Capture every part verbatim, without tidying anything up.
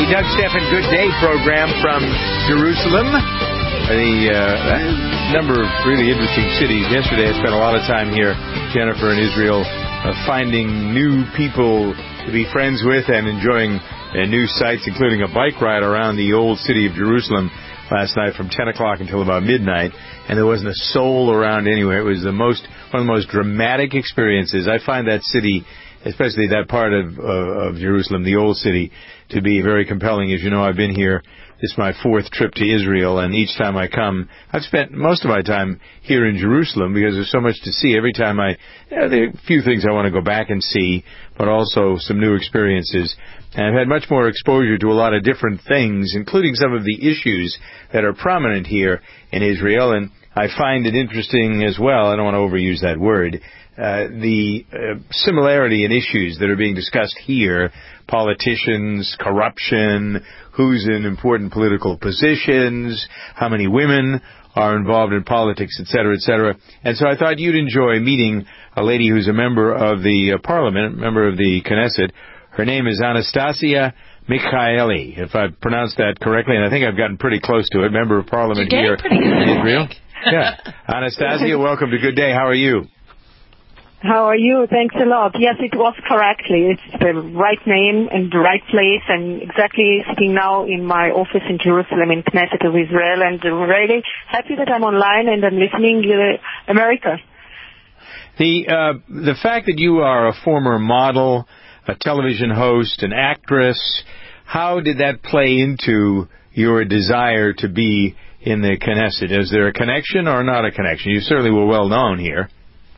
Doug Stephan Good Day program from Jerusalem. The uh, number of really interesting cities. Yesterday I spent a lot of time here, Jennifer, in Israel, uh, finding new people to be friends with and enjoying uh, new sights, including a bike ride around the old city of Jerusalem last night from ten o'clock until about midnight, and there wasn't a soul around anywhere. It was the most one of the most dramatic experiences. I find that city, especially that part of, uh, of Jerusalem, the old city, to be very compelling. As you know, I've been here. This is my fourth trip to Israel, and each time I come, I've spent most of my time here in Jerusalem because there's so much to see. Every time I, you know, there are a few things I want to go back and see, but also some new experiences. And I've had much more exposure to a lot of different things, including some of the issues that are prominent here in Israel, and I find it interesting as well. I don't want to overuse that word. Uh, the uh, similarity in issues that are being discussed here, politicians, corruption, who's in important political positions, how many women are involved in politics, et cetera, et cetera. And so I thought you'd enjoy meeting a lady who's a member of the uh, parliament, member of the Knesset. Her name is Anastasia Michaeli, if I pronounced that correctly, and I think I've gotten pretty close to it, member of parliament here in Israel. Yeah. Anastasia, welcome to Good Day. How are you? How are you? Thanks a lot. Yes, it was correctly. It's the right name and the right place. I'm exactly sitting now in my office in Jerusalem in Knesset of Israel, and I'm really happy that I'm online and I'm listening to America. The, uh, the fact that you are a former model, a television host, an actress, how did that play into your desire to be in the Knesset? Is there a connection or not a connection? You certainly were well known here.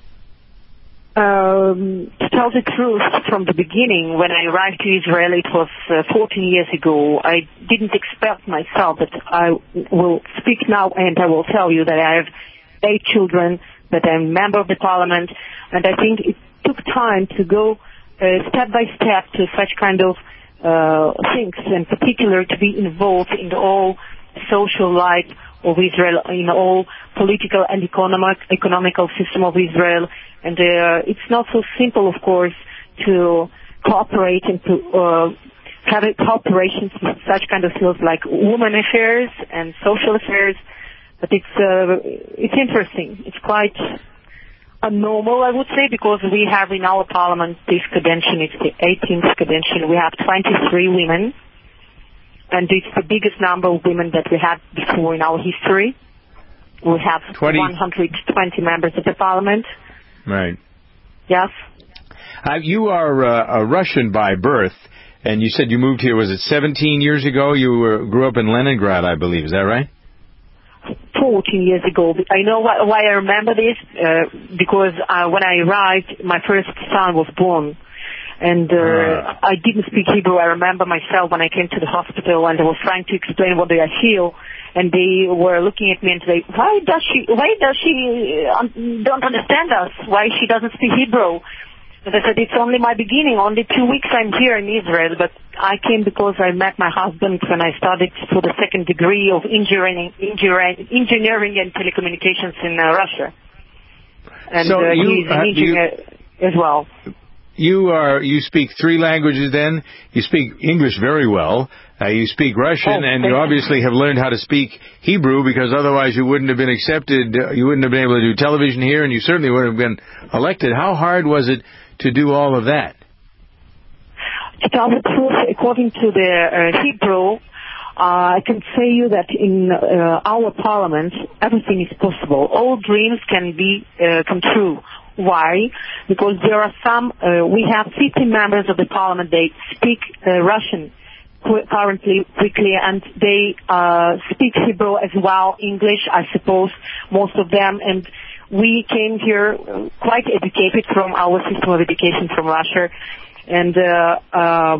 Um, to tell the truth, from the beginning, when I arrived to Israel, it was uh, fourteen years ago, I didn't expect myself that I will speak now and I will tell you that I have eight children, that I'm a member of the parliament, and I think it took time to go uh, step by step to such kind of uh, things, in particular to be involved in the whole social life of Israel, in the whole political and economic, economical system of Israel. And uh, it's not so simple, of course, to cooperate and to uh, have a cooperation with such kind of fields like women affairs and social affairs. But it's uh, it's interesting. It's quite abnormal, I would say, because we have in our parliament this convention. It's the eighteenth convention. We have twenty-three women, and it's the biggest number of women that we had before in our history. We have twenty one hundred twenty members of the parliament. Right. Yes. Uh, you are uh, a Russian by birth, and you said you moved here, was it seventeen years ago? You were, grew up in Leningrad, I believe. Is that right? fourteen years ago. I know why, why I remember this, uh, because uh, when I arrived, my first son was born. And uh, uh. I didn't speak Hebrew. I remember myself when I came to the hospital and I was trying to explain what I feel. And they were looking at me and say, why does she, why does she um, don't understand us? Why she doesn't speak Hebrew? And I said, it's only my beginning. Only two weeks I'm here in Israel. But I came because I met my husband when I started for the second degree of engineering, engineering, engineering and telecommunications in uh, Russia. And so uh, you, he's an uh, engineer you, as well. You are, you speak three languages then? You speak English very well. Uh, you speak Russian, oh, and you obviously have learned how to speak Hebrew, because otherwise you wouldn't have been accepted, uh, you wouldn't have been able to do television here, and you certainly wouldn't have been elected. How hard was it to do all of that? To tell the truth, according to the uh, Hebrew, uh, I can say you that in uh, our parliament, everything is possible. All dreams can be uh, come true. Why? Because there are some, uh, we have fifty members of the parliament, they speak uh, Russian currently quickly, and they uh, speak Hebrew as well, English, I suppose, most of them, and we came here quite educated from our system of education from Russia, and uh, uh,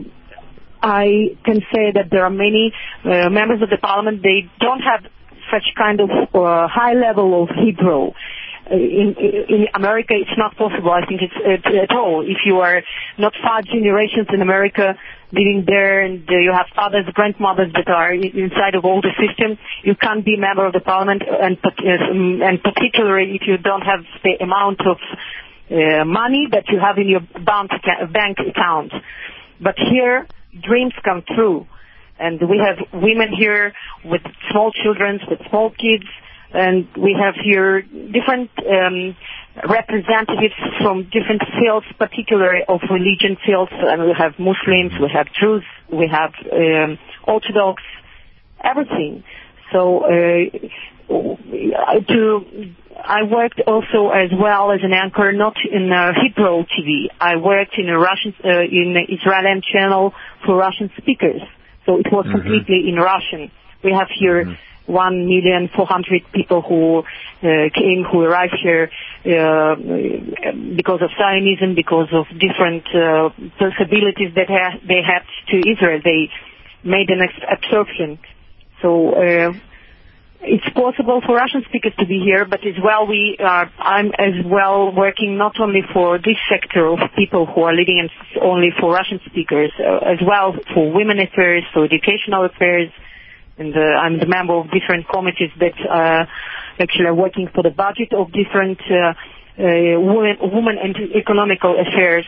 I can say that there are many uh, members of the parliament, they don't have such kind of uh, high level of Hebrew. In, in America, it's not possible, I think, it's, it's at all. If you are not five generations in America living there, and uh, you have fathers, grandmothers that are inside of all the system, you can't be a member of the parliament, and, uh, and particularly if you don't have the amount of uh, money that you have in your bank bank account. But here, dreams come true. And we have women here with small children, with small kids, and we have here different um, representatives from different fields, particularly of religion fields. And we have Muslims, we have Jews, we have um, Orthodox, everything. So uh, to, I worked also as well as an anchor, not in uh, Hebrew T V. I worked in a Russian, uh, in the Israeli channel for Russian speakers. So it was mm-hmm. completely in Russian. We have here mm-hmm. one million four hundred people who uh, came, who arrived here uh, because of Zionism, because of different uh, possibilities that ha- they had to Israel. They made an ex- absorption. So uh, it's possible for Russian speakers to be here, but as well we are. I'm as well working not only for this sector of people who are living in only for Russian speakers, uh, as well for women affairs, for educational affairs, and uh, I'm the member of different committees that uh, actually are working for the budget of different uh, uh, women, women and economical affairs.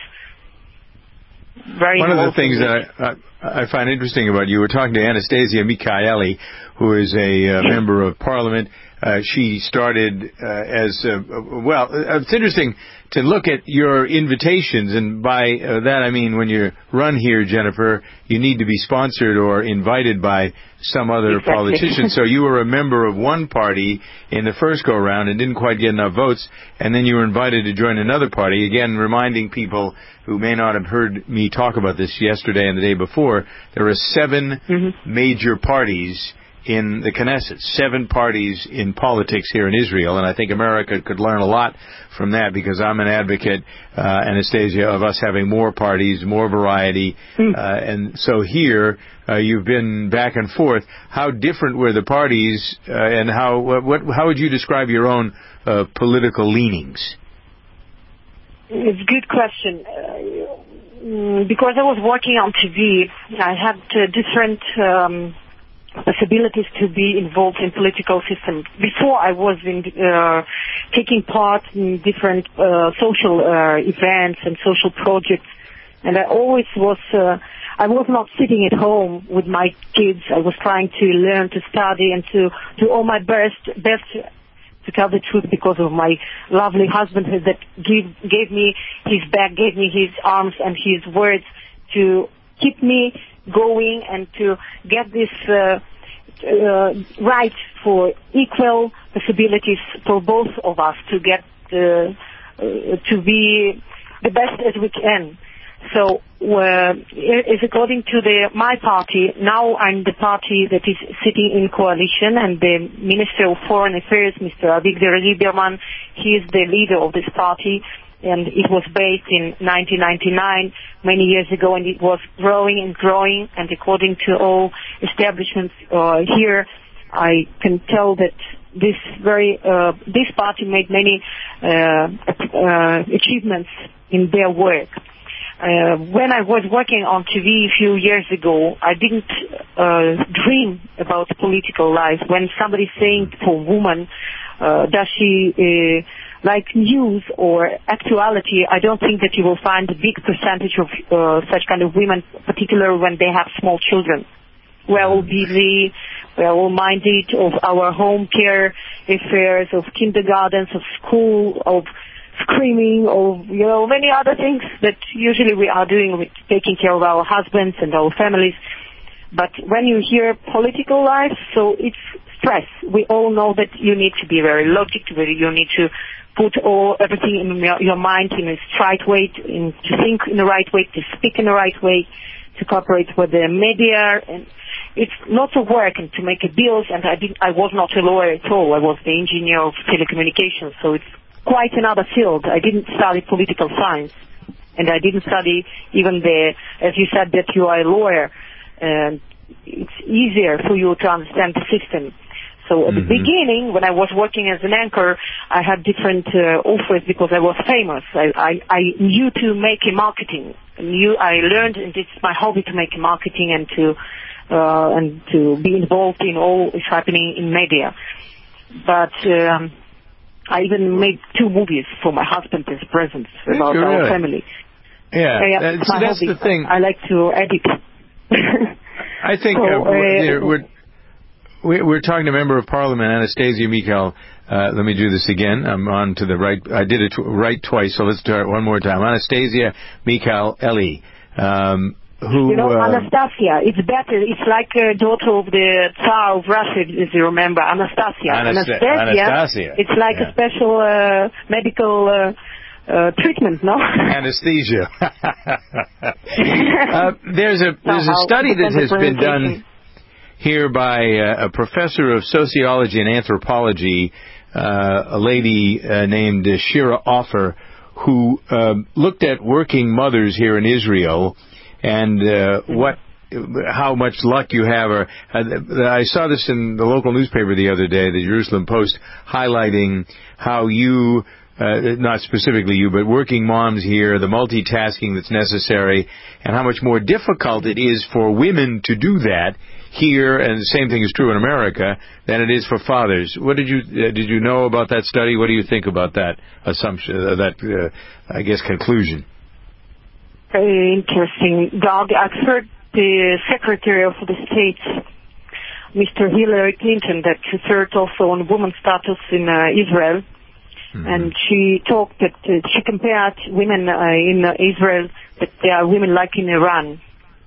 Very One of the things that I, I find interesting about you, we're talking to Anastasia Michaeli, who is a uh, member of Parliament. Uh, she started uh, as, uh, well, it's interesting to look at your invitations, and by uh, that I mean when you run here, Jennifer, you need to be sponsored or invited by some other exactly. politician. So you were a member of one party in the first go-around and didn't quite get enough votes, and then you were invited to join another party, again reminding people who may not have heard me talk about this yesterday and the day before, there are seven mm-hmm. major parties in the Knesset, seven parties in politics here in Israel, and I think America could learn a lot from that, because I'm an advocate, uh, Anastasia, of us having more parties, more variety, mm. uh, and so here uh, you've been back and forth. How different were the parties, uh, and how what, what how would you describe your own uh, political leanings? It's a good question. Uh, because I was working on T V, I had uh, different um, possibilities to be involved in political system. Before I was in, uh, taking part in different uh, social uh, events and social projects, and I always was, uh, I was not sitting at home with my kids. I was trying to learn, to study, and to do all my best, best to tell the truth, because of my lovely husband that give, gave me his back, gave me his arms and his words to keep me going and to get this uh, uh, right for equal possibilities for both of us to get uh, uh, to be the best as we can. So, uh, is according to the my party, now I'm the party that is sitting in coalition, and the Minister of Foreign Affairs, Mister Avigdor Lieberman, he is the leader of this party, and it was based in nineteen ninety-nine, many years ago, and it was growing and growing, and according to all establishments uh, here, I can tell that this very uh, this party made many uh, uh, achievements in their work. Uh, when I was working on T V a few years ago, I didn't uh, dream about political life. When somebody's saying for a woman, uh, does she uh, like news or actuality, I don't think that you will find a big percentage of uh, such kind of women, particularly when they have small children. We're all busy, we're all minded of our home care affairs, of kindergartens, of school, of screaming, or, you know, many other things that usually we are doing with taking care of our husbands and our families. But when you hear political life, so it's stress. We all know that you need to be very logical, you need to put all everything in your, your mind in a straight way, to, in, to think in the right way, to speak in the right way, to cooperate with the media, and it's lots of work and to make a bills. And I didn't, I was not a lawyer at all. I was the engineer of telecommunications, so it's quite another field. I didn't study political science, and I didn't study even the, as you said, that you are a lawyer, and it's easier for you to understand the system. So at mm-hmm. the beginning, when I was working as an anchor, I had different uh, offers because I was famous. I, I, I knew to make a marketing. I knew I learned, and it's my hobby to make a marketing and to uh, and to be involved in all that's happening in media. But um, I even made two movies for my husband as presents about really? our family. Yeah, uh, yeah that's, it's my that's hobby. the thing. I like to edit. I think so, uh, we're, uh, we're we're talking to Member of Parliament Anastasia Michal. Uh, let me do this again. I'm on to the right. I did it tw- right twice, so let's do it one more time. Anastasia Michaeli. Um, who, you know, uh, Anastasia, it's better. It's like a daughter of the Tsar of Russia, if you remember, Anastasia. Anast- Anastasia, Anastasia. it's like yeah. a special uh, medical uh, uh, treatment, no? Anesthesia. uh, there's a there's a study that has been done here by uh, a professor of sociology and anthropology, uh, a lady uh, named Shira Offer, who uh, looked at working mothers here in Israel and uh, what, how much luck you have. Or uh, I saw this in the local newspaper the other day, the Jerusalem Post, highlighting how you, uh, not specifically you, but working moms here, the multitasking that's necessary, and how much more difficult it is for women to do that here, and the same thing is true in America, than it is for fathers. What did you uh, did you know about that study? What do you think about that assumption, uh, that uh, I guess conclusion? Very interesting, Doug. I've heard the Secretary of the State, Mister Hillary Clinton, that referred also on women's status in uh, Israel, mm-hmm. and she talked that uh, she compared women uh, in uh, Israel that they are women like in Iran.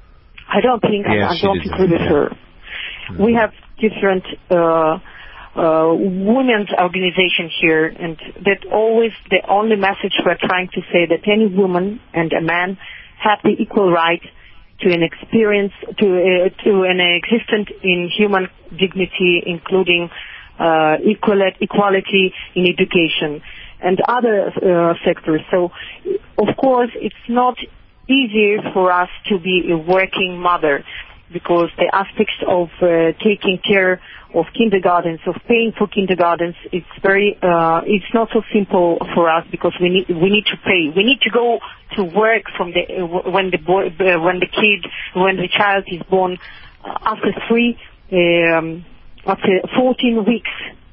I don't think, yes, I, I don't agree with yeah. her. Mm-hmm. We have different uh, uh, women's organization here, and that always the only message we're trying to say that any woman and a man have the equal right to an experience, to uh, to an existence in human dignity, including uh, equal, equality in education and other uh, sectors. So, of course, it's not easier for us to be a working mother, because the aspects of uh, taking care of kindergartens, of paying for kindergartens, it's very, uh, it's not so simple for us, because we need we need to pay. We need to go to work from the uh, when the boy, uh, when the kid, when the child is born, uh, after three, um, after fourteen weeks.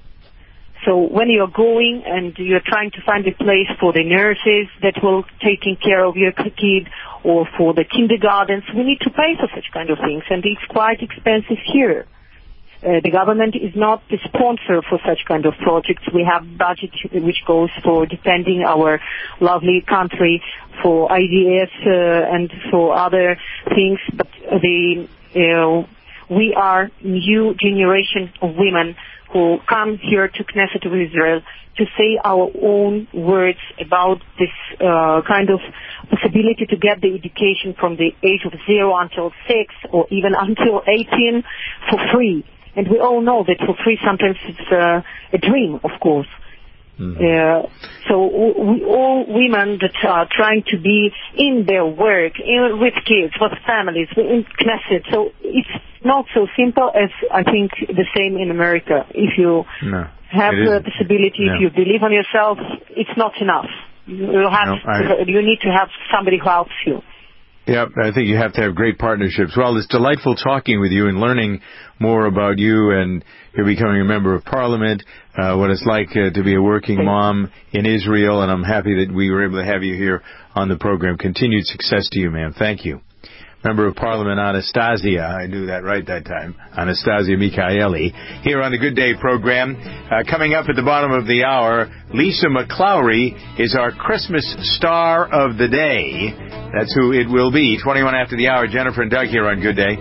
So when you're going and you're trying to find a place for the nurses that will taking care of your kid, or for the kindergartens, we need to pay for such kind of things, and it's quite expensive here. Uh, the government is not the sponsor for such kind of projects. We have budget which goes for defending our lovely country, for I D F uh, and for other things, but the uh, we are new generation of women who come here to Knesset of Israel to say our own words about this uh, kind of possibility to get the education from the age of zero until six, or even until eighteen, for free. And we all know that for free sometimes it's uh, a dream, of course. Mm-hmm. Uh, so we all women that are trying to be in their work, in, with kids, with families, in Knesset. So it's not so simple as I think the same in America. If you no, have the possibility, no. if you believe on yourself, it's not enough. You have, no, I... you need to have somebody who helps you. Yeah, I think you have to have great partnerships. Well, it's delightful talking with you and learning more about you, and you're becoming a member of Parliament, uh, what it's like uh, to be a working mom in Israel, and I'm happy that we were able to have you here on the program. Continued success to you, ma'am. Thank you. Member of Parliament Anastasia, I knew that right that time, Anastasia Michaeli, here on the Good Day program. Uh, coming up at the bottom of the hour, Lisa McClowry is our Christmas star of the day. That's who it will be. twenty-one after the hour, Jennifer and Doug here on Good Day.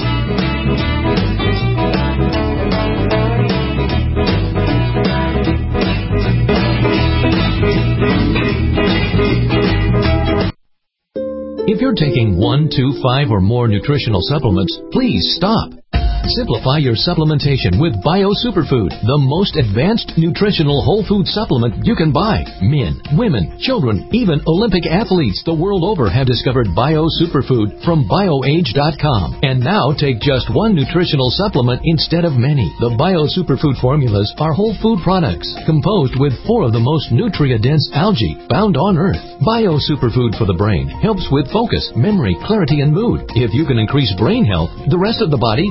If you're taking one, two, five, or more nutritional supplements, please stop. Simplify your supplementation with Bio Superfood, the most advanced nutritional whole food supplement you can buy. Men, women, children, even Olympic athletes the world over have discovered Bio Superfood from bio age dot com. And now take just one nutritional supplement instead of many. The Bio Superfood formulas are whole food products composed with four of the most nutrient-dense algae found on Earth. Bio Superfood for the brain helps with focus, memory, clarity, and mood. If you can increase brain health, the rest of the body is a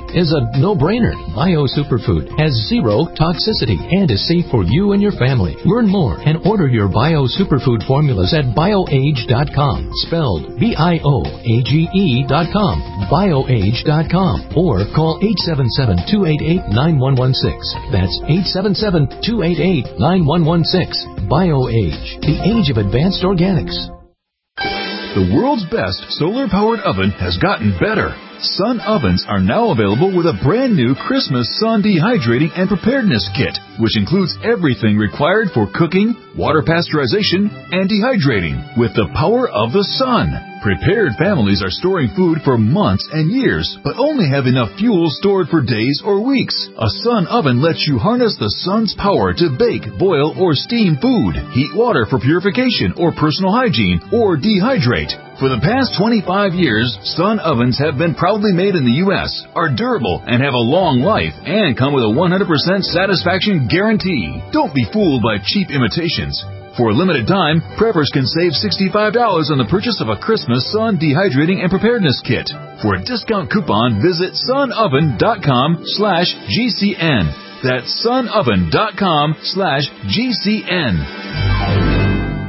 no-brainer. Bio Superfood has zero toxicity and is safe for you and your family. Learn more and order your Bio Superfood formulas at bioage dot com. Spelled B I O A G E dot com. bioage dot com. Or call eight seven seven, two eight eight, nine one one six. That's eight seven seven, two eight eight, nine one one six. BioAge, the age of advanced organics. The world's best solar-powered oven has gotten better. Sun ovens are now available with a brand new Christmas Sun Dehydrating and Preparedness Kit, which includes everything required for cooking, water pasteurization, and dehydrating with the power of the sun. Prepared families are storing food for months and years, but only have enough fuel stored for days or weeks. A Sun oven lets you harness the sun's power to bake, boil, or steam food, heat water for purification or personal hygiene, or dehydrate. For the past twenty-five years, Sun ovens have been proudly made in the U S, are durable, and have a long life, and come with a one hundred percent satisfaction guarantee. Don't be fooled by cheap imitations. For a limited time, preppers can save sixty-five dollars on the purchase of a Christmas Sun Dehydrating and Preparedness Kit. For a discount coupon, visit sunoven dot com slash G C N. That's sunoven dot com slash G C N.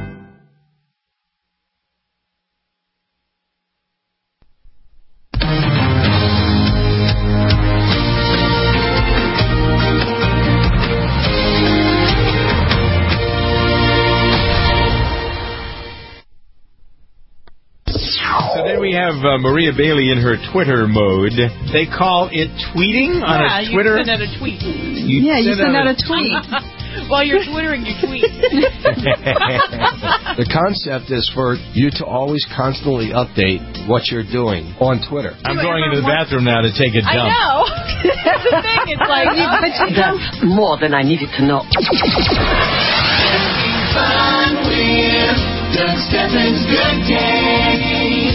We have uh, Maria Bailey in her Twitter mode. They call it tweeting on yeah, a Twitter? You send out a tweet. You yeah, you send out a, a tweet. While you're Twittering, you tweet. The concept is for you to always constantly update what you're doing on Twitter. I'm going into the bathroom now to take a dump. I know. That's the thing. It's like, okay. That's more than I needed to know. Fun with Doug Steffens Good Day.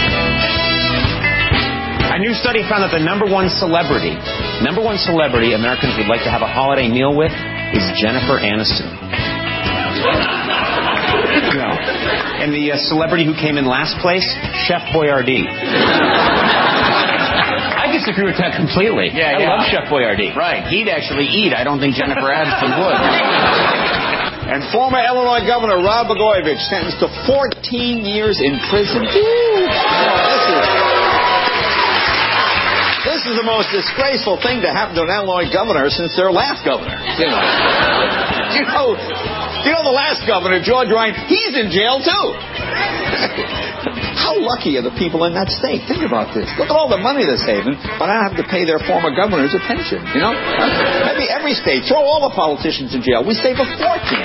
A new study found that the number one celebrity, number one celebrity Americans would like to have a holiday meal with is Jennifer Aniston. No. And the uh, celebrity who came in last place, Chef Boyardee. I disagree with that completely. Yeah, I yeah. love Chef Boyardee. Right. He'd actually eat. I don't think Jennifer Aniston would. And former Illinois Governor Rod Blagojevich sentenced to fourteen years in prison. Ooh. Oh, this is... This is the most disgraceful thing to happen to an Illinois governor since their last governor. You know, you know, you know the last governor, George Ryan, he's in jail too. How lucky are the people in that state? Think about this. Look at all the money they're saving, but I don't have to pay their former governors a pension. You know, maybe every state, throw all the politicians in jail. We save a fortune.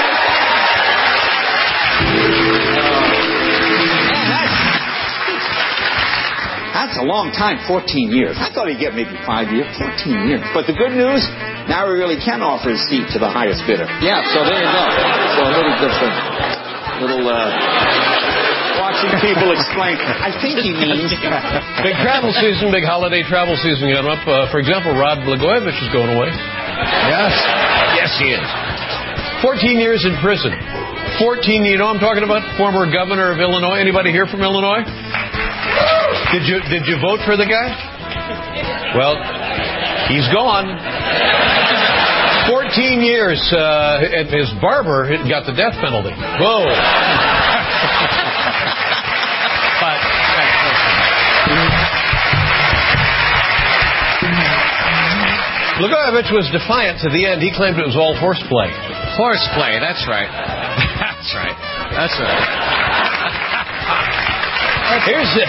That's a long time, fourteen years. I thought he'd get maybe five years, fourteen years. But the good news, now he really can offer his seat to the highest bidder. Yeah, so there you go. So a little different. Little, uh, watching people explain. I think he means... Big travel season, big holiday travel season coming up. Uh, for example, Rod Blagojevich is going away. Yes. Yes, he is. fourteen years in prison. fourteen, you know what I'm talking about? Former governor of Illinois. Anybody here from Illinois? Did you did you vote for the guy? Well, he's gone. Fourteen years, uh, and his barber got the death penalty. Whoa! But Blagojevich was defiant to the end. He claimed it was all horseplay. Horseplay. That's right. That's right. That's right. Here's it.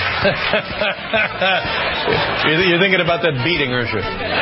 You're thinking about that beating, aren't you?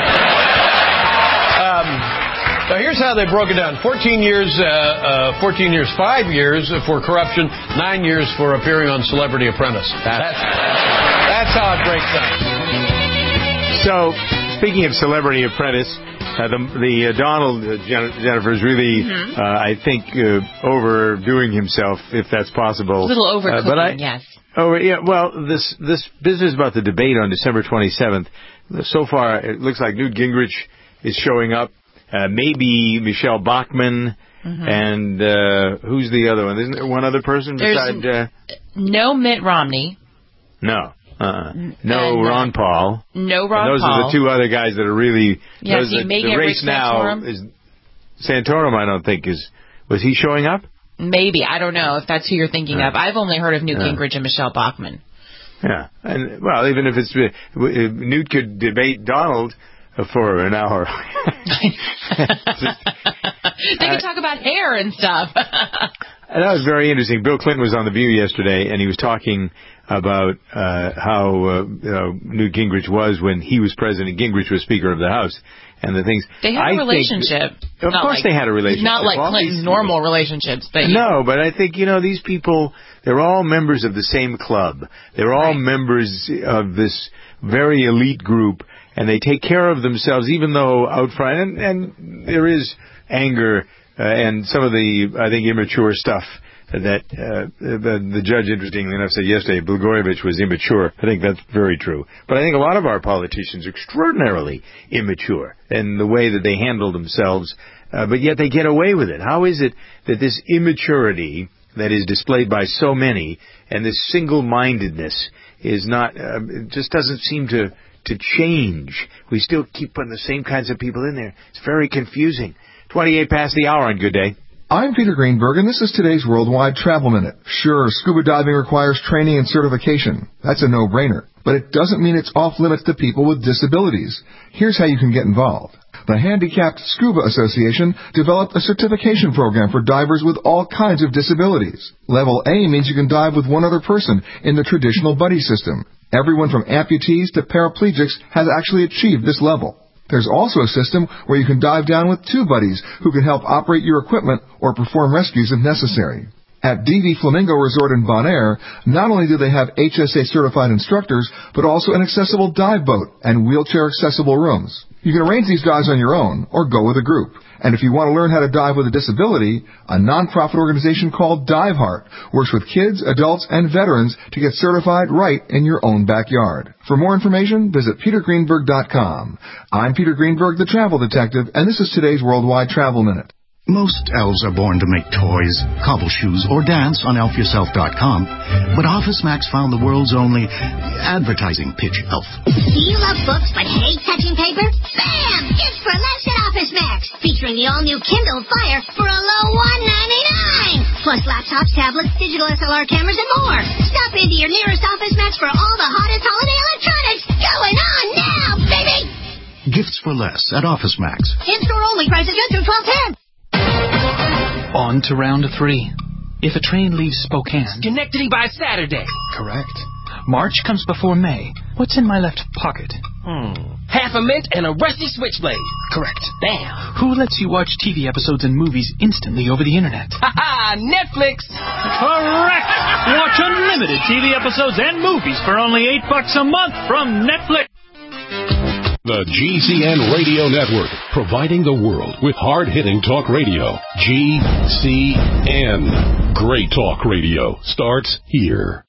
Um, now here's how they broke it down: fourteen years, uh, uh, fourteen years, five years for corruption, nine years for appearing on Celebrity Apprentice. That's that's how it breaks down. So, speaking of Celebrity Apprentice, uh, the, the uh, Donald uh, Jen- Jennifer is really, mm-hmm. uh, I think, uh, overdoing himself, if that's possible. A little overcooking, uh, but I, yes. Oh, yeah, well, this this business about the debate on December twenty-seventh, so far it looks like Newt Gingrich is showing up, uh, maybe Michelle Bachmann, mm-hmm. and uh, who's the other one? Isn't there one other person There's besides... Uh, no Mitt Romney. No. Uh, no and, Ron Paul. No Ron and those Paul. Those are the two other guys that are really... Yes, those, you the, may the get race Rick now Santorum. is... Santorum, I don't think, is... Was he showing up? Maybe. I don't know if that's who you're thinking uh, of. I've only heard of Newt uh, Gingrich and Michelle Bachmann. Yeah. and Well, even if it's... Uh, Newt could debate Donald for an hour. They could talk about hair and stuff. That was very interesting. Bill Clinton was on The View yesterday, and he was talking about uh, how uh, you know, Newt Gingrich was when he was president. Gingrich was Speaker of the House, and the things. They had I a relationship. Think, of not course, like, they had a relationship. Not like well, Clinton's normal relationships, but no. But I think you know these people. They're all members of the same club. They're all right. members of this very elite group, and they take care of themselves, even though out front, and, and there is anger. Uh, and some of the, I think, immature stuff that uh, the, the judge, interestingly enough, said yesterday, Blagojevich was immature. I think that's very true. But I think a lot of our politicians are extraordinarily immature in the way that they handle themselves, uh, but yet they get away with it. How is it that this immaturity that is displayed by so many and this single-mindedness is not, uh, it just doesn't seem to, to change? We still keep putting the same kinds of people in there. It's very confusing. twenty-eight past the hour on Good Day. I'm Peter Greenberg, and this is today's Worldwide Travel Minute. Sure, scuba diving requires training and certification. That's a no-brainer. But it doesn't mean it's off-limits to people with disabilities. Here's how you can get involved. The Handicapped Scuba Association developed a certification program for divers with all kinds of disabilities. Level A means you can dive with one other person in the traditional buddy system. Everyone from amputees to paraplegics has actually achieved this level. There's also a system where you can dive down with two buddies who can help operate your equipment or perform rescues if necessary. At D V Flamingo Resort in Bonaire, not only do they have H S A-certified instructors, but also an accessible dive boat and wheelchair-accessible rooms. You can arrange these dives on your own or go with a group. And if you want to learn how to dive with a disability, a non-profit organization called DiveHeart works with kids, adults, and veterans to get certified right in your own backyard. For more information, visit peter greenberg dot com. I'm Peter Greenberg, the Travel Detective, and this is today's Worldwide Travel Minute. Most elves are born to make toys, cobble shoes, or dance on elf yourself dot com. But OfficeMax found the world's only advertising pitch elf. Do you love books but hate touching paper? Bam! It's for less at OfficeMax, featuring the all-new Kindle Fire for a low one ninety-nine. Plus laptops, tablets, digital S L R cameras, and more. Stop into your nearest OfficeMax for all the hottest holiday electronics going on now, baby! Gifts for less at OfficeMax. In-store only. Prices good through twelve ten. On to round three. If a train leaves Spokane... Schenectady by Saturday. Correct. March comes before May. What's in my left pocket? Hmm. Half a mint and a rusty switchblade. Correct. Bam. Who lets you watch T V episodes and movies instantly over the internet? Ha ha! Netflix. Correct. Watch unlimited T V episodes and movies for only eight bucks a month from Netflix. The G C N Radio Network, providing the world with hard-hitting talk radio. G C N. Great talk radio starts here.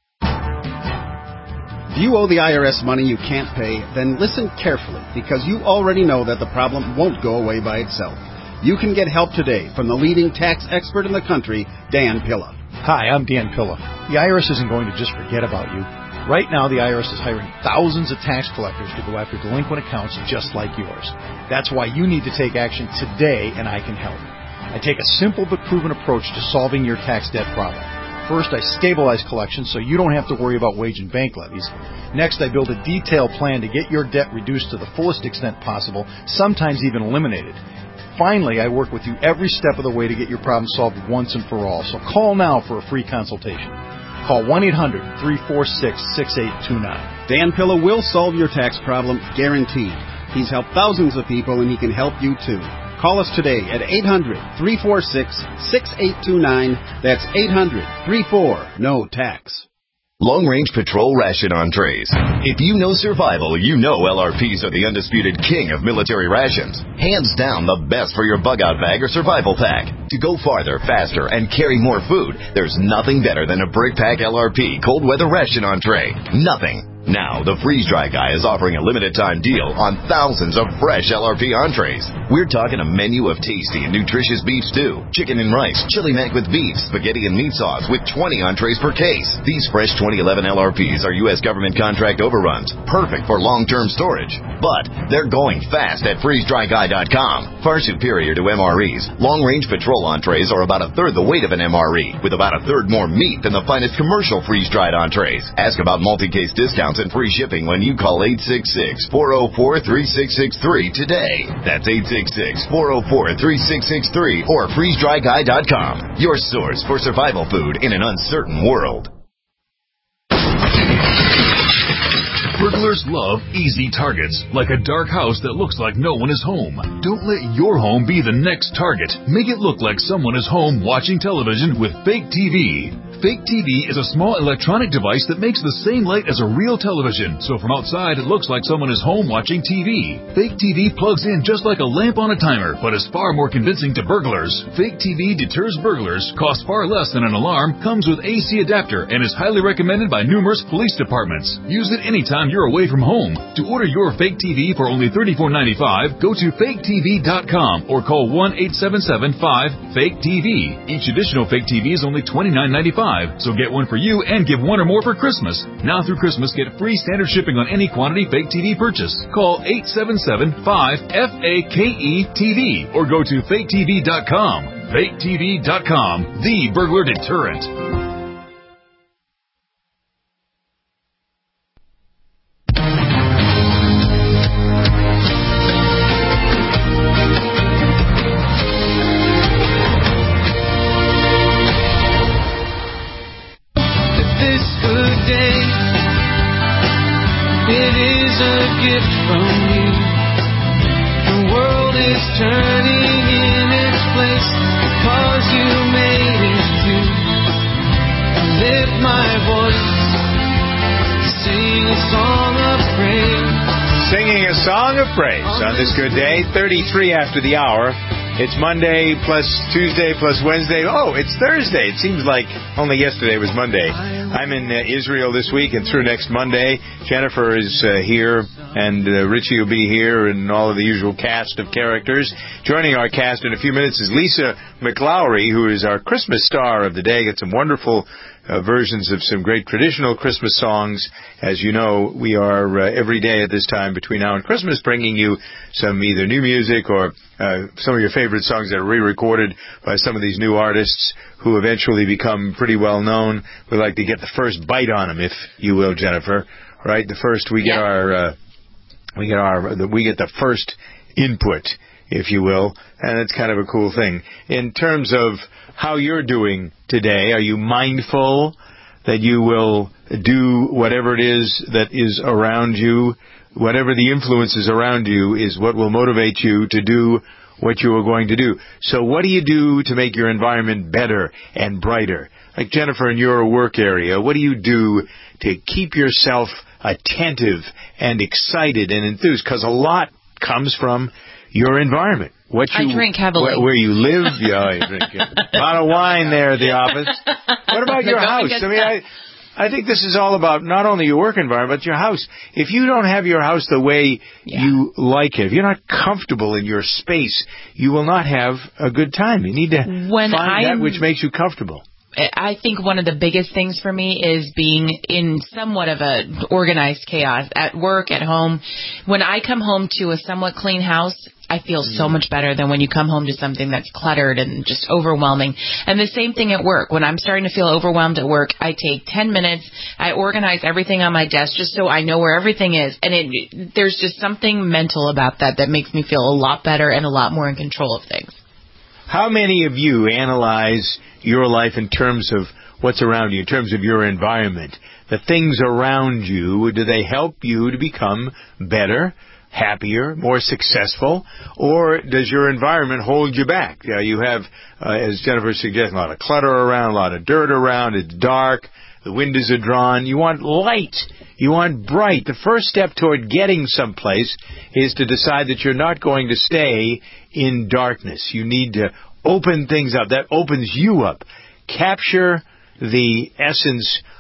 If you owe the I R S money you can't pay, then listen carefully, because you already know that the problem won't go away by itself. You can get help today from the leading tax expert in the country, Dan Pilla. Hi, I'm Dan Pilla. The I R S isn't going to just forget about you. Right now, the I R S is hiring thousands of tax collectors to go after delinquent accounts just like yours. That's why you need to take action today, and I can help. I take a simple but proven approach to solving your tax debt problem. First, I stabilize collections so you don't have to worry about wage and bank levies. Next, I build a detailed plan to get your debt reduced to the fullest extent possible, sometimes even eliminated. Finally, I work with you every step of the way to get your problem solved once and for all. So call now for a free consultation. Call one eight hundred three four six six eight two nine. Dan Pilla will solve your tax problem, guaranteed. He's helped thousands of people, and he can help you too. Call us today at eight hundred three four six six eight two nine. That's eight hundred three four N O tax. Long-range patrol ration entrees. If you know survival, you know L R Ps are the undisputed king of military rations. Hands down the best for your bug-out bag or survival pack. To go farther, faster, and carry more food, there's nothing better than a Brick Pack L R P cold weather ration entree. Nothing. Now, the Freeze Dry Guy is offering a limited-time deal on thousands of fresh L R P entrees. We're talking a menu of tasty and nutritious beef stew, chicken and rice, chili mac with beef, spaghetti and meat sauce with twenty entrees per case. These fresh twenty eleven L R Ps are U S government contract overruns, perfect for long-term storage. But they're going fast at freeze dry guy dot com. Far superior to M R Es, long-range patrol entrees are about a third the weight of an M R E, with about a third more meat than the finest commercial freeze-dried entrees. Ask about multi-case discounts and free shipping when you call eight six six, four oh four, three six six three today. That's eight six six, four oh four, three six six three or freeze dry guy dot com. Your source for survival food in an uncertain world. Burglars love easy targets, like a dark house that looks like no one is home. Don't let your home be the next target. Make it look like someone is home watching television with Fake T V. Fake T V is a small electronic device that makes the same light as a real television, so from outside it looks like someone is home watching T V. Fake T V plugs in just like a lamp on a timer, but is far more convincing to burglars. Fake T V deters burglars, costs far less than an alarm, comes with A C adapter, and is highly recommended by numerous police departments. Use it anytime you're away from home. To order your Fake T V for only thirty-four ninety-five, go to fake t v dot com or call one eight seven seven, five, fake T V. Each additional Fake T V is only twenty-nine ninety-five. So get one for you and give one or more for Christmas. Now through Christmas, get free standard shipping on any quantity Fake T V purchase. Call eight seven seven, five, F A K E T V or go to fake t v dot com. fake t v dot com, the burglar deterrent. Praise on this good day, thirty-three after the hour. It's Monday plus Tuesday plus Wednesday. Oh, it's Thursday. It seems like only yesterday was Monday. I'm in uh, Israel this week and through next Monday. Jennifer is uh, here, and uh, Richie will be here, and all of the usual cast of characters. Joining our cast in a few minutes is Lisa McLaury, who is our Christmas star of the day. Got some wonderful Uh, versions of some great traditional Christmas songs. As you know, we are uh, every day at this time between now and Christmas bringing you some either new music or uh, some of your favorite songs that are re-recorded by some of these new artists who eventually become pretty well known. We like to get the first bite on them, if you will, Jennifer. Right? The first we get yeah. our uh, we get our we get the first input, if you will, and it's kind of a cool thing. In terms of how you're doing today, are you mindful that you will do whatever it is that is around you, whatever the influences around you is what will motivate you to do what you are going to do? So what do you do to make your environment better and brighter? Like Jennifer, in your work area, what do you do to keep yourself attentive and excited and enthused? Because a lot comes from your environment. What you, I drink heavily. Where, where you live, yeah, you drink a lot of wine there at the office. What about your house? I mean, I, I think this is all about not only your work environment, but your house. If you don't have your house the way yeah. you like it, if you're not comfortable in your space, you will not have a good time. You need to when find I'm, that which makes you comfortable. I think one of the biggest things for me is being in somewhat of a organized chaos at work, at home. When I come home to a somewhat clean house, I feel so much better than when you come home to something that's cluttered and just overwhelming. And the same thing at work. When I'm starting to feel overwhelmed at work, I take ten minutes, I organize everything on my desk just so I know where everything is. And it, there's just something mental about that that makes me feel a lot better and a lot more in control of things. How many of you analyze your life in terms of what's around you, in terms of your environment? The things around you, do they help you to become better, happier, more successful, or does your environment hold you back? Uh, you have, uh, as Jennifer suggested, a lot of clutter around, a lot of dirt around, it's dark, the windows are drawn. You want light. You want bright. The first step toward getting someplace is to decide that you're not going to stay in darkness. You need to open things up. That opens you up. Capture the essence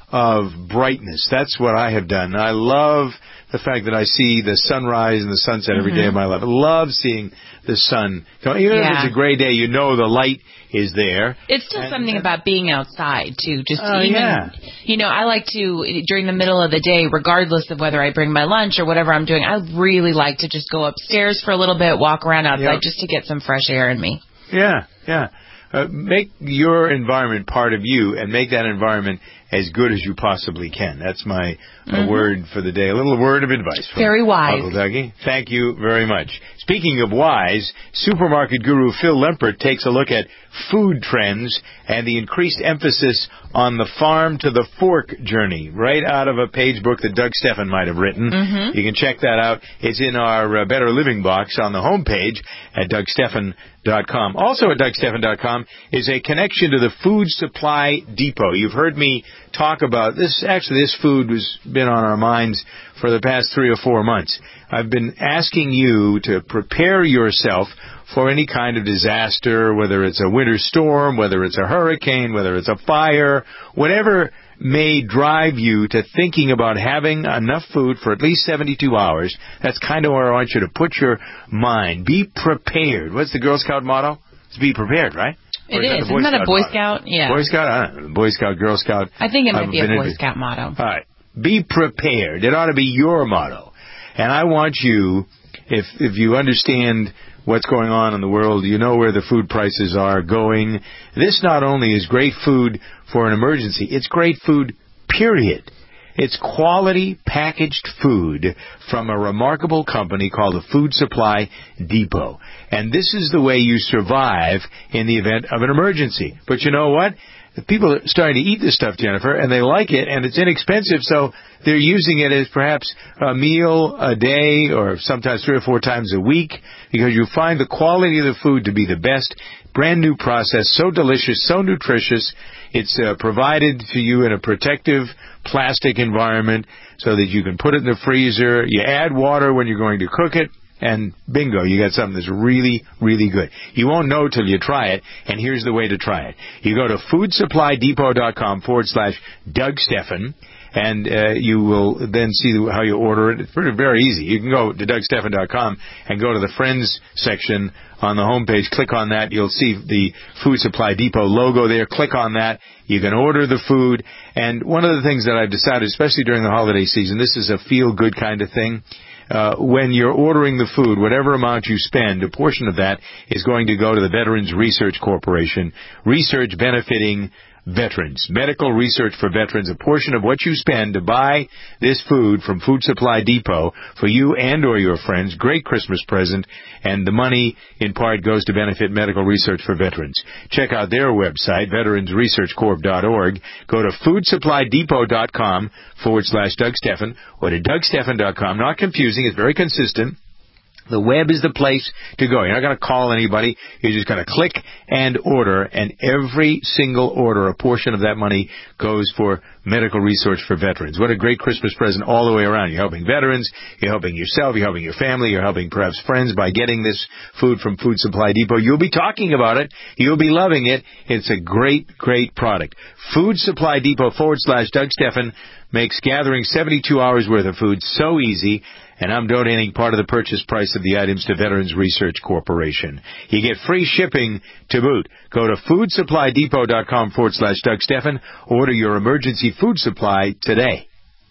of brightness. That's what I have done. I love the fact that I see the sunrise and the sunset every Mm-hmm. day of my life. I love seeing the sun. Even Yeah. if it's a gray day, you know the light is there. It's still And- something about being outside, too. Just Oh, even, yeah. you know, I like to, during the middle of the day, regardless of whether I bring my lunch or whatever I'm doing, I really like to just go upstairs for a little bit, walk around outside Yep. just to get some fresh air in me. Yeah, yeah. Uh, make your environment part of you and make that environment as good as you possibly can. That's my uh, Mhm. word for the day. A little word of advice from Very wise. Uncle Dougie. Thank you very much. Speaking of wise, supermarket guru Phil Lempert takes a look at food trends and the increased emphasis on the farm to the fork journey, right out of a page book that Doug Steffen might have written. Mhm. You can check that out. It's in our uh, Better Living box on the homepage at Doug Steffen dot com. Also at Doug Steffen dot com is a connection to the Food Supply Depot. You've heard me talk about this. Actually, this food has been on our minds for the past three or four months. I've been asking you to prepare yourself for any kind of disaster, whether it's a winter storm, whether it's a hurricane, whether it's a fire, whatever may drive you to thinking about having enough food for at least seventy-two hours. That's kind of where I want you to put your mind. Be prepared. What's the Girl Scout motto? It's be prepared, right? Or It that is. the Isn't that a Boy motto? Scout? Yeah. Boy Scout? I don't know. Boy Scout, Girl Scout. I think it might I've be a been Boy into- Scout motto. All right. Be prepared. It ought to be your motto. And I want you, if if you understand what's going on in the world, you know where the food prices are going. This not only is great food for an emergency, it's great food, period. It's quality packaged food from a remarkable company called the Food Supply Depot. And this is the way you survive in the event of an emergency. But you know what? People are starting to eat this stuff, Jennifer, and they like it, and it's inexpensive, so they're using it as perhaps a meal a day or sometimes three or four times a week because you find the quality of the food to be the best. Brand new process, so delicious, so nutritious. It's uh, provided to you in a protective plastic environment so that you can put it in the freezer. You add water when you're going to cook it. And bingo, you got something that's really, really good. You won't know till you try it, and here's the way to try it. You go to foodsupply.depot.com forward slash Doug Steffen, and uh, you will then see how you order it. It's pretty, very easy. You can go to Doug Steffen dot com and go to the Friends section on the homepage. Click on that. You'll see the Food Supply Depot logo there. Click on that. You can order the food. And one of the things that I've decided, especially during the holiday season, this is a feel-good kind of thing. Uh, when you're ordering the food, whatever amount you spend, a portion of that is going to go to the Veterans Research Corporation. Research benefiting veterans. Medical research for veterans. A portion of what you spend to buy this food from Food Supply Depot for you and or your friends. Great Christmas present. And the money, in part, goes to benefit medical research for veterans. Check out their website, veterans research corp dot org. Go to foodsupply.depot.com forward slash Doug Steffen or to Doug Steffen dot com. Not confusing. It's very consistent. The web is the place to go. You're not going to call anybody. You're just going to click and order, and every single order, a portion of that money goes for medical research for veterans. What a great Christmas present all the way around. You're helping veterans. You're helping yourself. You're helping your family. You're helping perhaps friends by getting this food from Food Supply Depot. You'll be talking about it. You'll be loving it. It's a great, great product. Food Supply Depot forward slash Doug Steffen makes gathering seventy-two hours worth of food so easy. And I'm donating part of the purchase price of the items to Veterans Research Corporation. You get free shipping to boot. Go to foodsupply.depot.com forward slash Doug Steffen. Order your emergency food supply today.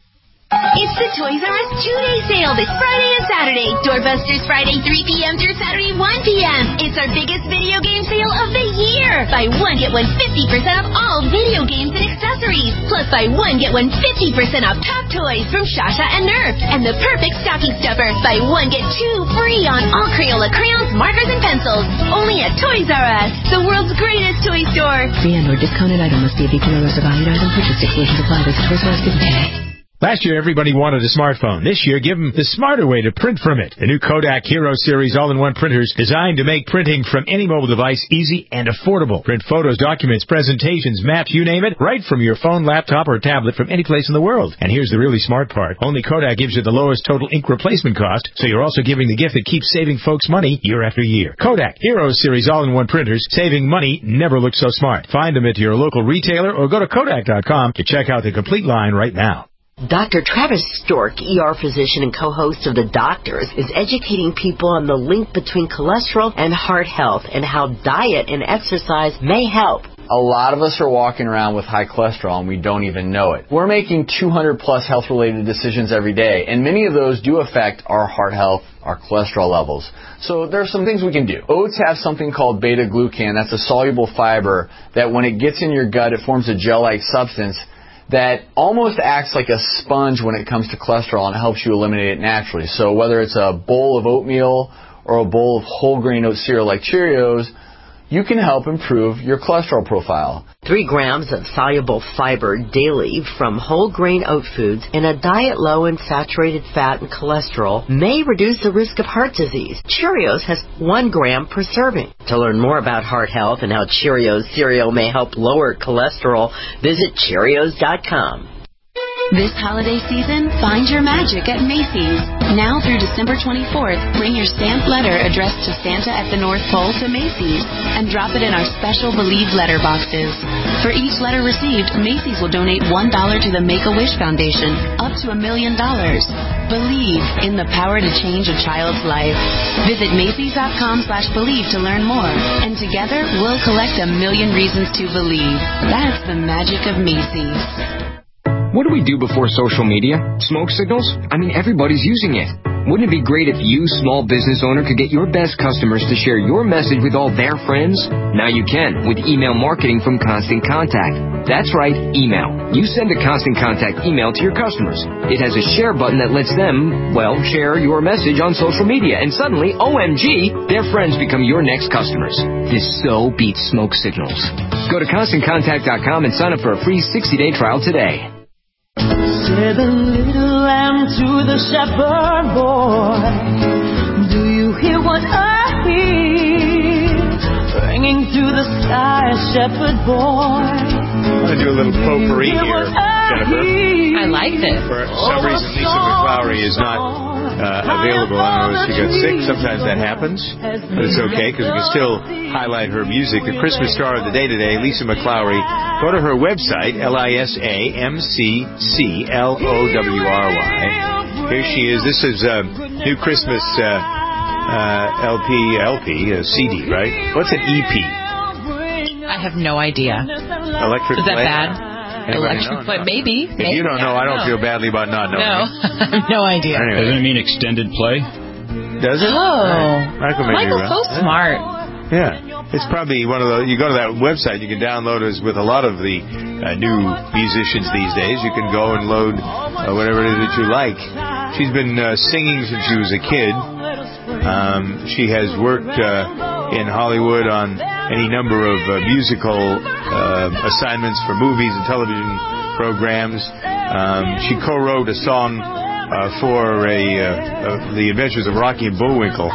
It's the Toys R Us two-day sale this Friday and Saturday. Doorbusters Friday three p.m. through Saturday one p.m. It's our biggest video game sale of the year. Buy one, get one fifty percent off all video games and accessories. Plus buy one, get one fifty percent off top toys from Shasha and Nerf. And the perfect stocking stuffer. Buy one, get two free on all Crayola crayons, markers, and pencils. Only at Toys R Us, the world's greatest toy store. Free and or discounted item must be a V P or less valued item. Purchase exclusions apply. Visit Toys R Us today. Last year, everybody wanted a smartphone. This year, give them the smarter way to print from it. The new Kodak Hero Series all-in-one printers designed to make printing from any mobile device easy and affordable. Print photos, documents, presentations, maps, you name it, right from your phone, laptop, or tablet from any place in the world. And here's the really smart part. Only Kodak gives you the lowest total ink replacement cost, so you're also giving the gift that keeps saving folks money year after year. Kodak Hero Series all-in-one printers, saving money never looks so smart. Find them at your local retailer or go to Kodak dot com to check out the complete line right now. Doctor Travis Stork, E R physician and co-host of The Doctors, is educating people on the link between cholesterol and heart health and how diet and exercise may help. A lot of us are walking around with high cholesterol and we don't even know it. We're making two hundred plus health-related decisions every day, and many of those do affect our heart health, our cholesterol levels. So there's some things we can do. Oats have something called beta-glucan. That's a soluble fiber that when it gets in your gut, it forms a gel-like substance that almost acts like a sponge when it comes to cholesterol and helps you eliminate it naturally. So whether it's a bowl of oatmeal or a bowl of whole grain oat cereal like Cheerios, you can help improve your cholesterol profile. Three grams of soluble fiber daily from whole grain oat foods in a diet low in saturated fat and cholesterol may reduce the risk of heart disease. Cheerios has one gram per serving. To learn more about heart health and how Cheerios cereal may help lower cholesterol, visit Cheerios dot com. This holiday season, find your magic at Macy's. Now through December twenty-fourth, bring your stamped letter addressed to Santa at the North Pole to Macy's and drop it in our special Believe letter boxes. For each letter received, Macy's will donate one dollar to the Make-A-Wish Foundation, up to a million dollars. Believe in the power to change a child's life. Visit Macy's dot com slash believe to learn more. And together, we'll collect a million reasons to believe. That's the magic of Macy's. What do we do before social media? Smoke signals? I mean, everybody's using it. Wouldn't it be great if you, small business owner, could get your best customers to share your message with all their friends? Now you can with email marketing from Constant Contact. That's right, email. You send a Constant Contact email to your customers. It has a share button that lets them, well, share your message on social media. And suddenly, O M G, their friends become your next customers. This so beats smoke signals. Go to Constant Contact dot com and sign up for a free sixty day trial today. Said the little lamb to the shepherd boy, do you hear what I hear? Ringing through the sky, shepherd boy. I'm going to do a little potpourri here, Jennifer. I like this. For some reason, Lisa McClowry is not uh, available. I don't know if she got sick. Sometimes that happens. But it's okay, because we can still highlight her music. The Christmas star of the day today, Lisa McClowry. Go to her website, L I S A M C C L O W R Y. Here she is. This is a new Christmas uh, uh, L P, L P, uh, C D, right? What's an E P? I have no idea. Electric Is that play? bad? Anybody Electric know? play? Maybe. If maybe. you don't know, I don't feel badly about not knowing. No, I have no idea. Anyway. Doesn't it mean extended play? Does it? Oh, Michael may be Michael's so right. smart. Yeah. It's probably one of the, you go to that website, you can download it with a lot of the uh, new musicians these days. You can go and load uh, whatever it is that you like. She's been uh, singing since she was a kid. Um, she has worked uh, in Hollywood on any number of uh, musical uh, assignments for movies and television programs. Um, she co-wrote a song uh, for a, uh, uh, The Adventures of Rocky and Bullwinkle.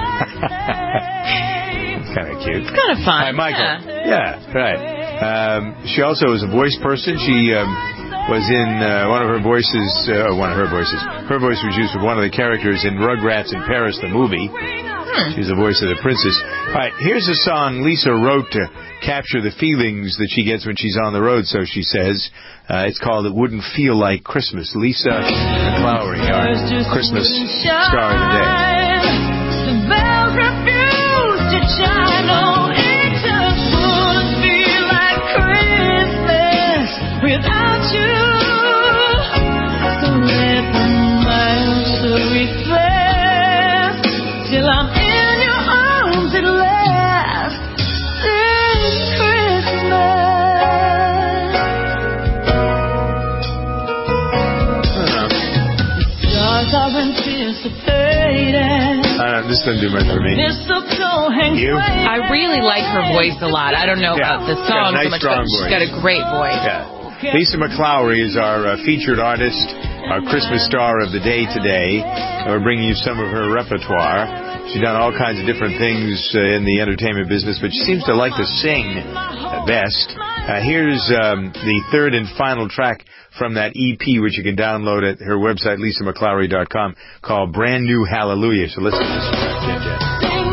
Kind of cute. It's kind of fun. Hi, Michael. Yeah, yeah right. Um, she also is a voice person. She um, was in uh, one of her voices, uh, one of her voices. Her voice was used for one of the characters in Rugrats in Paris, the movie. Hmm. She's the voice of the princess. All right, here's a song Lisa wrote to capture the feelings that she gets when she's on the road, so she says. Uh, it's called It Wouldn't Feel Like Christmas. Lisa McClowry, our Christmas star of the day. The bells refuse to chime, no, it just wouldn't feel like Christmas without you. So let the miles reflect till I'm in your arms at last. This Christmas, the stars are anticipating. Uh, this doesn't do much for me. You? I really like her voice a lot. I don't know yeah. about the song nice, so much, strong but she's voice. got a great voice. Yeah. Lisa McClowry is our uh, featured artist, our Christmas star of the day today. We're bringing you some of her repertoire. She's done all kinds of different things uh, in the entertainment business, but she seems to like to sing best. Uh, here's um, the third and final track from that E P, which you can download at her website, lisa mcclowry dot com, called Brand New Hallelujah. So listen to this one. Yeah, yeah.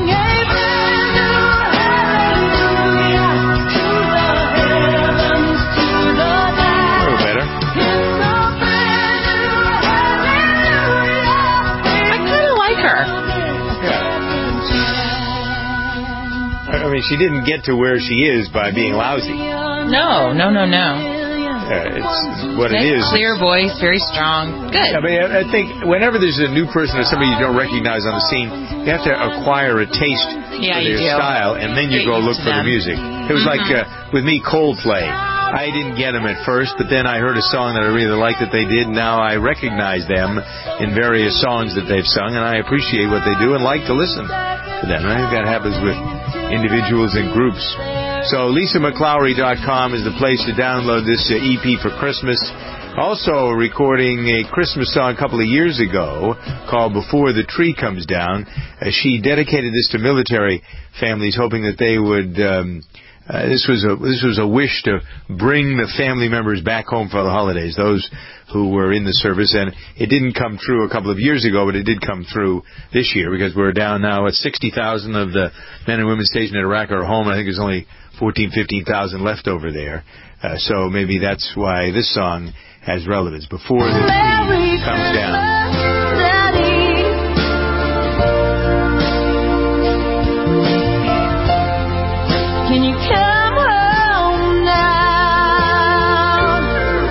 I mean, she didn't get to where she is by being lousy. No, no, no, no. Uh, it's what nice, it is. Clear voice, very strong. Good. I mean, I think whenever there's a new person or somebody you don't recognize on the scene, you have to acquire a taste yeah, for their do. style, and then you Get go look for them. the music. It was mm-hmm. like uh, with me, Coldplay. I didn't get them at first, but then I heard a song that I really liked that they did. Now I recognize them in various songs that they've sung, and I appreciate what they do and like to listen to them. I think that happens with individuals and groups. So lisa mcclowry dot com is the place to download this uh, E P for Christmas. Also recording a Christmas song a couple of years ago called Before the Tree Comes Down. Uh, she dedicated this to military families, hoping that they would... Um, Uh, this was a this was a wish to bring the family members back home for the holidays, those who were in the service, and it didn't come through a couple of years ago, but it did come through this year because we're down now at sixty thousand of the men and women stationed in Iraq are home. I think there's only fourteen, fifteen thousand left over there, uh, so maybe that's why this song has relevance. Before the tree comes down. Can you come home now?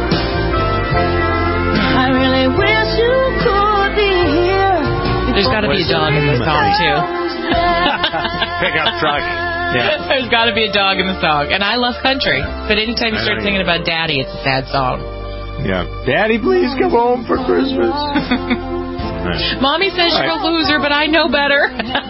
I really wish you could be here. There's got to be a dog in the song, too. Pickup truck. Yeah. There's got to be a dog in the song. And I love country. But anytime you start singing about Daddy, it's a sad song. Yeah. Daddy, please come home for Christmas. Mommy says All you're right. a loser, but I know better.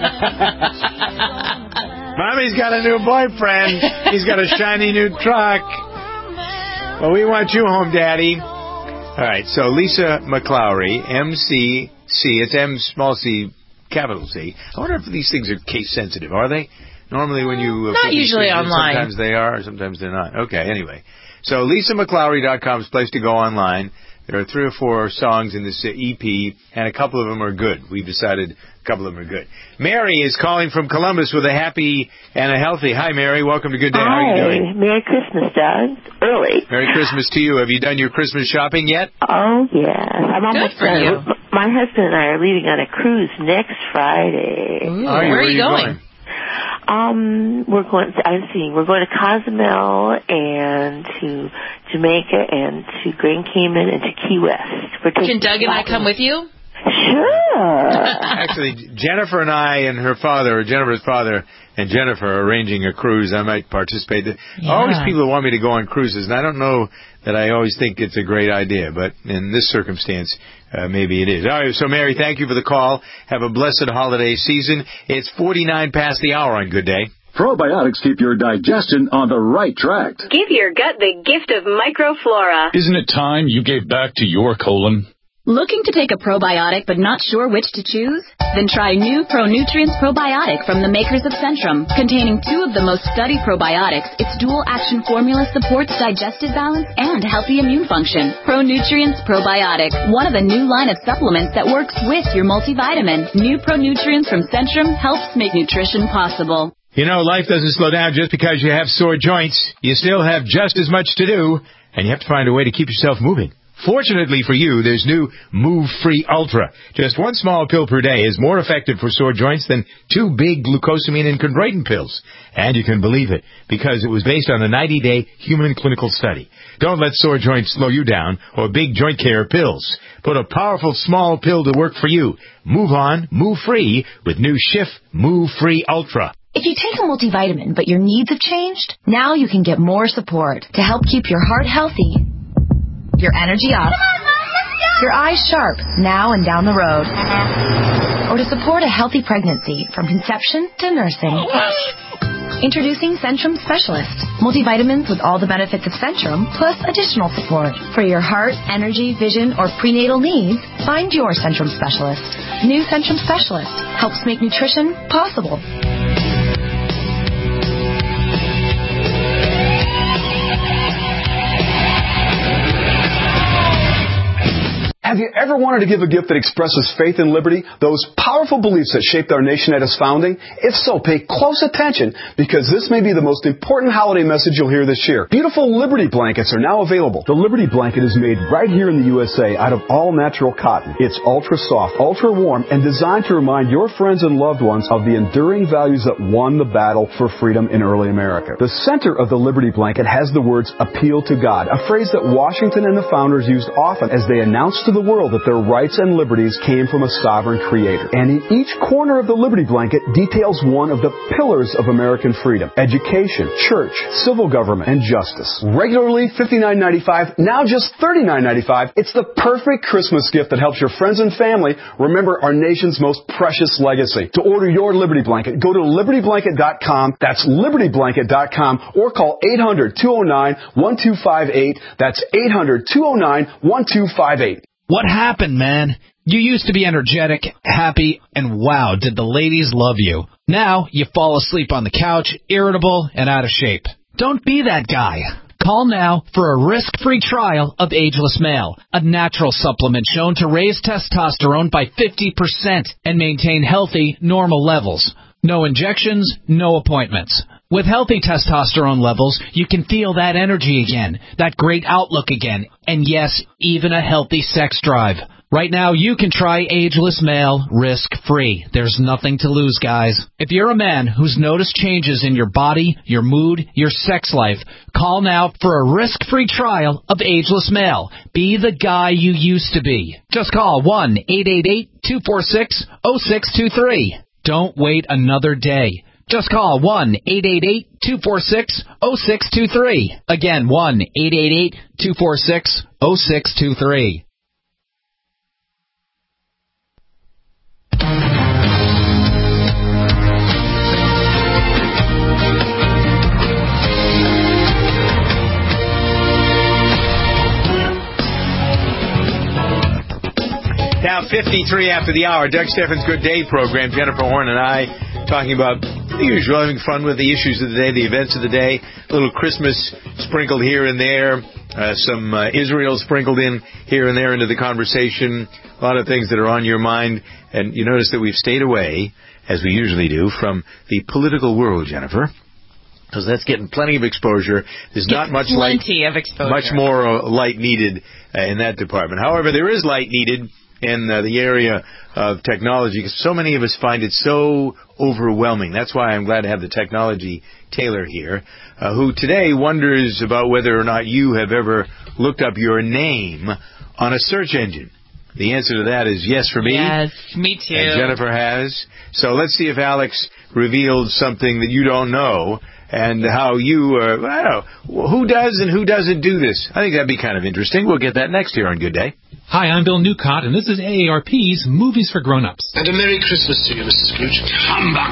Mommy's got a new boyfriend. He's got a shiny new truck. Well, we want you home, Daddy. All right, so Lisa McClowry, M C C. It's M small c, capital C. I wonder if these things are case sensitive. Are they? Normally when you... Uh, not usually in, online. Sometimes they are, sometimes they're not. Okay, anyway. So lisa mcclowry dot com is the place to go online. There are three or four songs in this uh, E P, and a couple of them are good. We've decided a couple of them are good. Mary is calling from Columbus with a happy and a healthy. Hi, Mary. Welcome to Good Day. Hi. How are you doing? Merry Christmas, Doug. Early. Merry Christmas to you. Have you done your Christmas shopping yet? Oh, yes. I'm almost for done. you. My husband and I are leaving on a cruise next Friday. Ooh, where, where are you going? going? Um, we're going. To, I'm seeing. We're going to Cozumel and to Jamaica and to Grand Cayman and to Key West. We're Can Doug and I come with you? Sure. Actually, Jennifer and I and her father, or Jennifer's father and Jennifer, are arranging a cruise. I might participate. Yeah. Always people want me to go on cruises, and I don't know that I always think it's a great idea, but in this circumstance, uh, maybe it is. All right, so Mary, thank you for the call. Have a blessed holiday season. It's forty-nine past the hour on Good Day. Probiotics keep your digestion on the right track. Give your gut the gift of microflora. Isn't it time you gave back to your colon? Looking to take a probiotic but not sure which to choose? Then try new ProNutrients Probiotic from the makers of Centrum. Containing two of the most studied probiotics, its dual-action formula supports digestive balance and healthy immune function. ProNutrients Probiotic, one of a new line of supplements that works with your multivitamin. New ProNutrients from Centrum helps make nutrition possible. You know, life doesn't slow down just because you have sore joints. You still have just as much to do, and you have to find a way to keep yourself moving. Fortunately for you, there's new Move Free Ultra. Just one small pill per day is more effective for sore joints than two big glucosamine and chondroitin pills. And you can believe it, because it was based on a ninety-day human clinical study. Don't let sore joints slow you down or big joint care pills. Put a powerful small pill to work for you. Move on, move free with new Schiff Move Free Ultra. If you take a multivitamin but your needs have changed, now you can get more support to help keep your heart healthy, your energy up, your eyes sharp now and down the road, or to support a healthy pregnancy from conception to nursing. Introducing Centrum Specialist. Multivitamins with all the benefits of Centrum, plus additional support. For your heart, energy, vision, or prenatal needs, find your Centrum Specialist. New Centrum Specialist helps make nutrition possible. Have you ever wanted to give a gift that expresses faith and liberty, those powerful beliefs that shaped our nation at its founding? If so, pay close attention, because this may be the most important holiday message you'll hear this year. Beautiful Liberty blankets are now available. The Liberty blanket is made right here in the U S A out of all-natural cotton. It's ultra-soft, ultra-warm, and designed to remind your friends and loved ones of the enduring values that won the battle for freedom in early America. The center of the Liberty blanket has the words, "Appeal to God," a phrase that Washington and the founders used often as they announced to the world that their rights and liberties came from a sovereign creator. And in each corner of the Liberty blanket details one of the pillars of American freedom: education, church, civil government, and justice. Regularly fifty-nine ninety-five, now just thirty-nine ninety-five. It's the perfect Christmas gift that helps your friends and family remember our nation's most precious legacy. To order your Liberty blanket, go to liberty blanket dot com. That's liberty blanket dot com, or call eight hundred, two oh nine, one two five eight. That's eight hundred, two oh nine, one two five eight. What happened, man? You used to be energetic, happy, and wow, did the ladies love you. Now, you fall asleep on the couch, irritable, and out of shape. Don't be that guy. Call now for a risk-free trial of Ageless Male, a natural supplement shown to raise testosterone by fifty percent and maintain healthy, normal levels. No injections, no appointments. With healthy testosterone levels, you can feel that energy again, that great outlook again, and yes, even a healthy sex drive. Right now, you can try Ageless Male risk-free. There's nothing to lose, guys. If you're a man who's noticed changes in your body, your mood, your sex life, call now for a risk-free trial of Ageless Male. Be the guy you used to be. Just call one eight eight eight, two four six, oh six two three. Don't wait another day. Just call one eight eight eight, two four six, oh six two three. Again, one eight eight eight, two four six, oh six two three. Now, fifty-three after the hour, Doug Steffens' Good Day program. Jennifer Horn and I talking about the usual, having fun with the issues of the day, the events of the day, a little Christmas sprinkled here and there, uh, some uh, Israel sprinkled in here and there into the conversation, a lot of things that are on your mind. And you notice that we've stayed away, as we usually do, from the political world, Jennifer, because that's getting plenty of exposure. There's not much light, plenty of exposure. much more uh, light needed uh, in that department. However, there is light needed in uh, the area of technology, because so many of us find it so overwhelming. That's why I'm glad to have the technology Taylor here, uh, who today wonders about whether or not you have ever looked up your name on a search engine. The answer to that is yes for me. Yes, me too. And Jennifer has. So let's see if Alex revealed something that you don't know, and how you, uh, I don't know, who does and who doesn't do this. I think that'd be kind of interesting. We'll get that next here on Good Day. Hi, I'm Bill Newcott, and this is A A R P's Movies for Grown-Ups. And a Merry Christmas to you, Mister Scrooge. Humbug!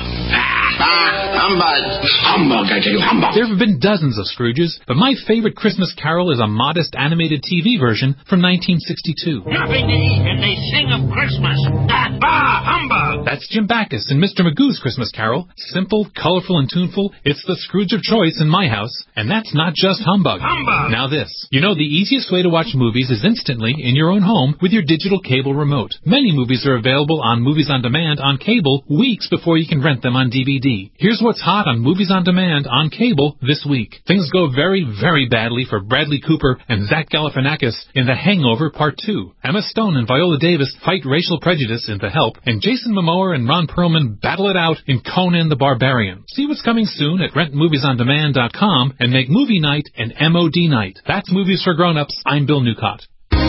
Ah, humbug! Humbug, I tell you, humbug! There have been dozens of Scrooges, but my favorite Christmas carol is a modest animated T V version from nineteen sixty-two. Nothing to eat, and they sing of Christmas. Ah, bah, humbug! That's Jim Backus in Mister Magoo's Christmas Carol. Simple, colorful, and tuneful, it's the Scrooge of choice in my house, and that's not just humbug. Humbug! Now this. You know, the easiest way to watch movies is instantly in your own home with your digital cable remote. Many movies are available on Movies on Demand on cable weeks before you can rent them on D V D. Here's what's hot on Movies on Demand on cable this week. Things go very, very badly for Bradley Cooper and Zach Galifianakis in The Hangover Part two. Emma Stone and Viola Davis fight racial prejudice in The Help, and Jason Momoa and Ron Perlman battle it out in Conan the Barbarian. See what's coming soon at rent movies on demand dot com and make movie night an M O D night. That's Movies for Grown-Ups. I'm Bill Newcott.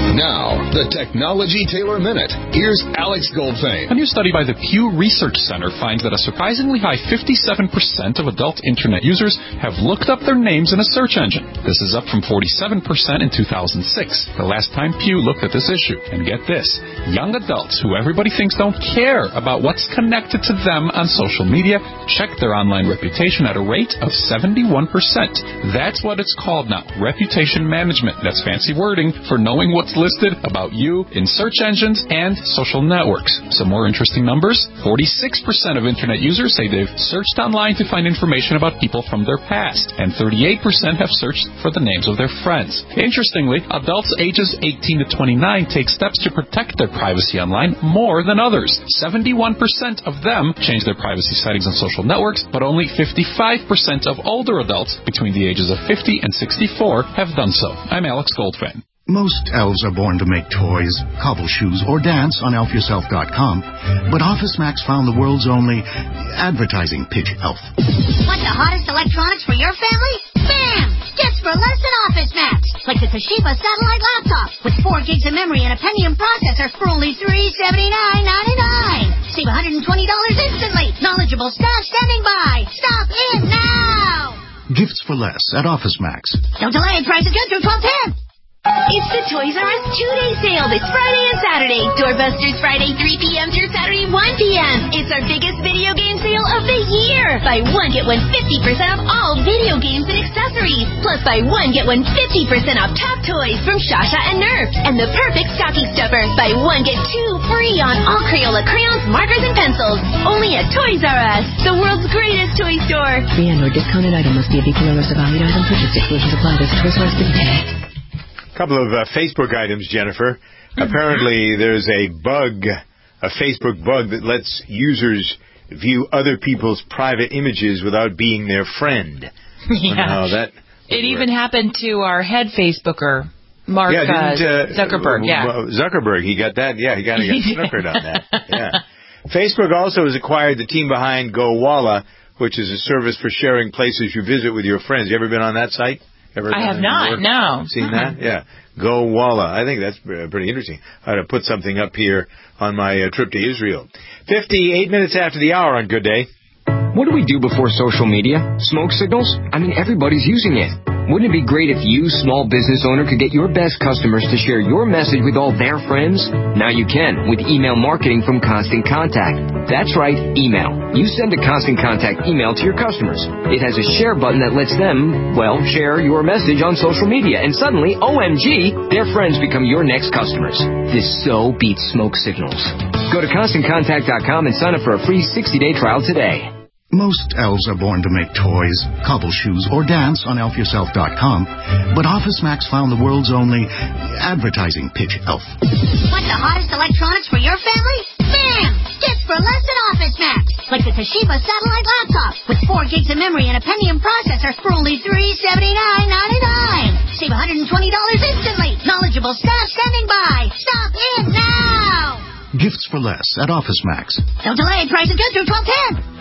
Now, the Technology Tailor Minute. Here's Alex Goldfein. A new study by the Pew Research Center finds that a surprisingly high fifty-seven percent of adult Internet users have looked up their names in a search engine. This is up from forty-seven percent in two thousand six, the last time Pew looked at this issue. And get this, young adults who everybody thinks don't care about what's connected to them on social media check their online reputation at a rate of seventy-one percent. That's what it's called now, reputation management. That's fancy wording for knowing what's listed about you in search engines and social networks. Some more interesting numbers. forty-six percent of Internet users say they've searched online to find information about people from their past, and thirty-eight percent have searched for the names of their friends. Interestingly, adults ages eighteen to twenty-nine take steps to protect their privacy online more than others. seventy-one percent of them change their privacy settings on social networks, but only fifty-five percent of older adults between the ages of fifty and sixty-four have done so. I'm Alex Goldfein. Most elves are born to make toys, cobble shoes, or dance on elf yourself dot com, but OfficeMax found the world's only advertising pitch elf. Want the hottest electronics for your family? Bam! Gifts for less than OfficeMax, like the Toshiba satellite laptop with four gigs of memory and a Pentium processor for only three hundred seventy-nine ninety-nine. Save one hundred twenty dollars instantly. Knowledgeable staff standing by. Stop in now! Gifts for less at OfficeMax. Don't delay. Prices good through twelve ten. It's the Toys R Us two-day sale this Friday and Saturday. Doorbusters Friday three p.m. through Saturday one p.m. It's our biggest video game sale of the year. Buy one, get one fifty percent off all video games and accessories. Plus buy one, get one fifty percent off top toys from Shasha and Nerf. And the perfect stocking stuffer. Buy one, get two free on all Crayola crayons, markers, and pencils. Only at Toys R Us, the world's greatest toy store. The and or discounted item must be a below list of valued item purchase. Exclusions apply. This Toys R Us business. Couple of uh, Facebook items, Jennifer. Apparently, there's a bug, a Facebook bug that lets users view other people's private images without being their friend. Yeah. How that it even happened to our head Facebooker, Mark yeah, uh, uh, Zuckerberg. Yeah, Zuckerberg. He got that. Yeah, he got, he got snookered on that. Yeah. Facebook also has acquired the team behind GoWalla, which is a service for sharing places you visit with your friends. You ever been on that site? Ever I have not, no. Seen that? Yeah. GoWalla. I think that's pretty interesting. I ought to put something up here on my uh, trip to Israel. fifty-eight minutes after the hour on Good Day. What do we do before social media? Smoke signals? I mean, everybody's using it. Wouldn't it be great if you, small business owner, could get your best customers to share your message with all their friends? Now you can with email marketing from Constant Contact. That's right, email. You send a Constant Contact email to your customers. It has a share button that lets them, well, share your message on social media. And suddenly, O M G, their friends become your next customers. This so beats smoke signals. Go to constant contact dot com and sign up for a free sixty-day trial today. Most elves are born to make toys, cobble shoes, or dance on elf yourself dot com, but OfficeMax found the world's only advertising pitch elf. Want the hottest electronics for your family? Bam! Gifts for less than OfficeMax, like the Toshiba satellite laptop with four gigs of memory and a Pentium processor for only three hundred seventy-nine ninety-nine. Save one hundred twenty dollars instantly. Knowledgeable staff standing by. Stop in now! Gifts for less at OfficeMax. Don't delay. Prices good through twelve ten.